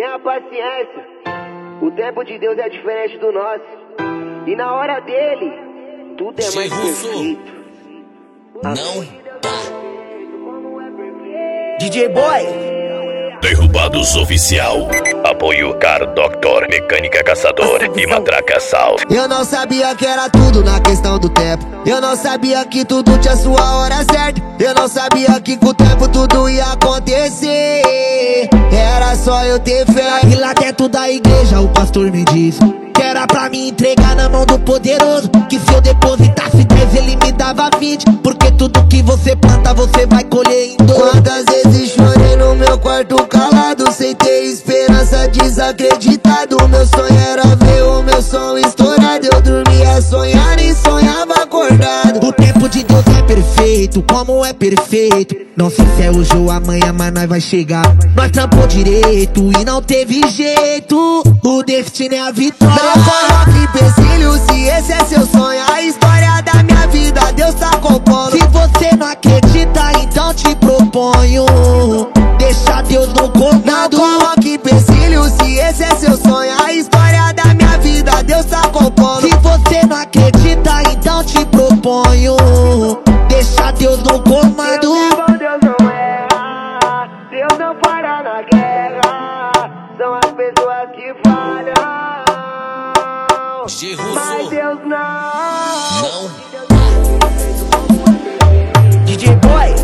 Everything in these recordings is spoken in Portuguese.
Tenha paciência, o tempo de Deus é diferente do nosso. E na hora dele, tudo é mais perfeito. Não tá. DJ Boy Derrubados Oficial. Apoio Car Doctor, Mecânica Caçador e Matraca Sal. Eu não sabia que era tudo na questão do tempo. Eu não sabia que tudo tinha sua hora certa. Eu não sabia que com o tempo tudo ia acontecer. Era só eu ter fé. E lá dentro da igreja o pastor me disse que era pra me entregar na mão do poderoso, que se eu depositasse 10 ele me dava 20. Porque tudo que você planta você vai colher em dobro. Quantas vezes chorei no meu quarto calado, sem ter esperança, desacreditado. Meu sonho era ver o meu som estourado. Eu dormia sonhando e sonhava acordado. O tempo de Deus é perfeito, como é perfeito. Não sei se é hoje ou amanhã, mas nós vai chegar. Nós trampou direito e não teve jeito. O destino é a vitória. Não coloque empecilho se esse é seu sonho. A história da minha vida Deus tá compondo. Se você não acredita, então te proponho deixa Deus no comando. Não coloque empecilho se esse é seu sonho. A história da minha vida Deus tá compondo. Se você não acredita, então te proponho deixa Deus no comando. Deus não erra, Deus não para na guerra. São as pessoas que falham, mas Deus não. DJ Boy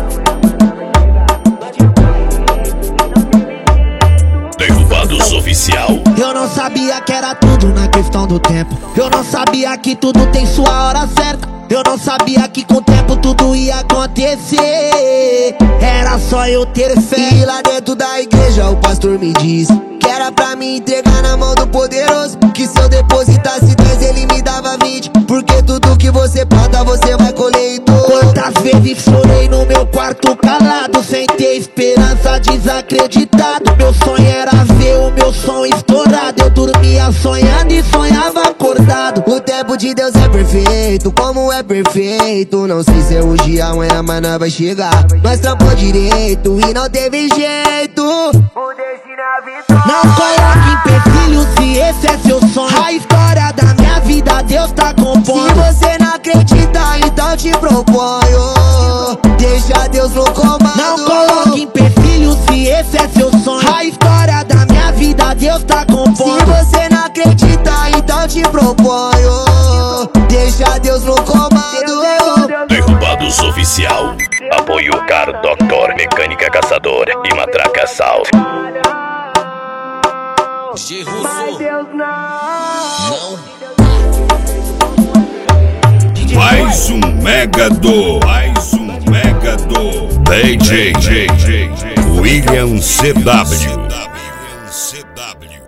Derrubados Oficial. Eu não sabia que era tudo na questão do tempo. Eu não sabia que tudo tem sua hora certa. Eu não sabia que com o tempo tudo ia acontecer. Era só eu ter fé. E lá dentro da igreja o pastor me disse que era pra me entregar na mão do poderoso, que se eu depositasse 10 ele me dava 20. Porque tudo que você planta você vai colher em dobro. Quantas vezes chorei no meu quarto calado, sem ter esperança, desacreditado. Meu sonho era ver o meu som estourado. Eu dormia sonhando e sonhava acordado. O tempo de Deus é perfeito, como é perfeito. Não sei se é hoje ou amanhã, mas não vai chegar. Nós trampou direito e não teve jeito. O destino é a vitória. Não coloque empecilho se esse é seu sonho. A história da minha vida Deus tá compondo. Se você não acredita, então te proponho deixa Deus no comando. Não coloque empecilho se esse é seu sonho. A história da minha vida Deus tá compondo. Se você não acredita, então te proponho deixa Deus no comando. Derrubados Oficial. Apoio Car Doctor, Mecânica Caçador e Matraca Sal. Mas Deus não. Mais um Megador. DJ William CW.